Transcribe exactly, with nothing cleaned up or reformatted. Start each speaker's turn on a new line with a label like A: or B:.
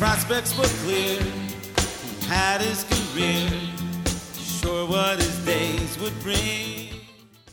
A: prospects were clear. Had his career, sure what his days would bring.